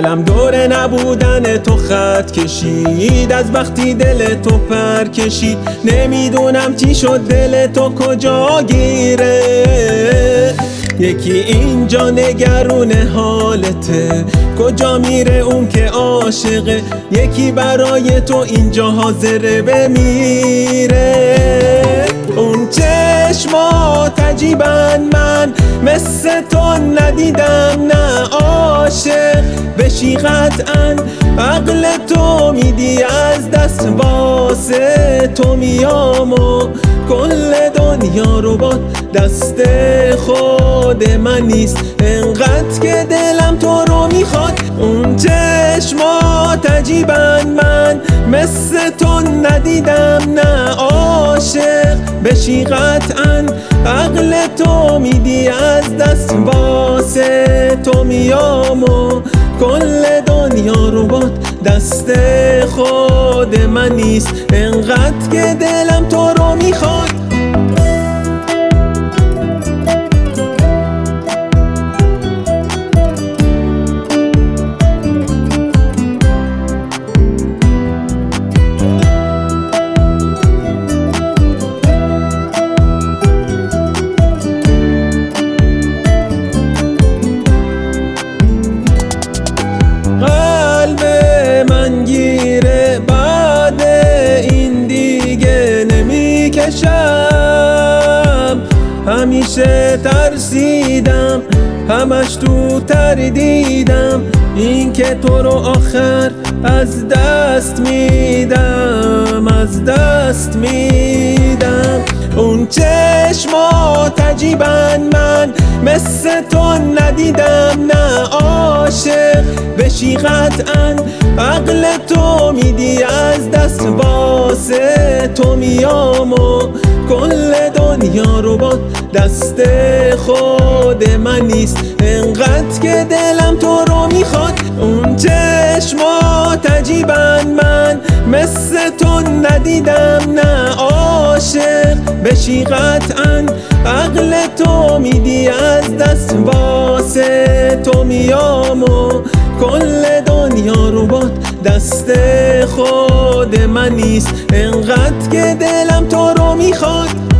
دلم دور نبودن تو خط کشید، از وقتی دل تو پر کشید نمیدونم چی شد دل تو کجا گیره. یکی اینجا نگرون حالته، کجا میره اون که عاشقه، یکی برای تو اینجا حاضره بمیره. اون چشمات عجیبن، من مثل تو ندیدم، نه عاشق بشی قطعا عقل تو میدی از دست، واسه تو میام و کل دنیا رو با دست خود من نیست، انقدر که دلم تو رو میخواد. اون چشمات عجیبن، من مثل تو ندیدم، نه عاشق بشی قطعا عقل تو میدی از دست، واسه تو میام و کل دنیا رو با دست خود من نیست، انقدر که دلم تو رو میخواد. بعد این دیگه نمیکشم، همیشه ترسیدم، همش تو تردیدم، این که تو رو آخر از دست میدم، از دست میدم. اون چشمات عجیبن، من مثل تو ندیدم، نه عاشق بشی قطعا عقل تو میدی از دست، واسه تو میام و کل دنیا رو با دست خود من نیست، انقدر که دلم تو رو میخواد. اون چشمات عجیبن، من مثل تو ندیدم، نه عاشق بشی قطعا عقل تو میدی از دست، واسه تو میام و کل دنیا رو با دست خود من نیست، انقدر که دلم تو رو میخواد.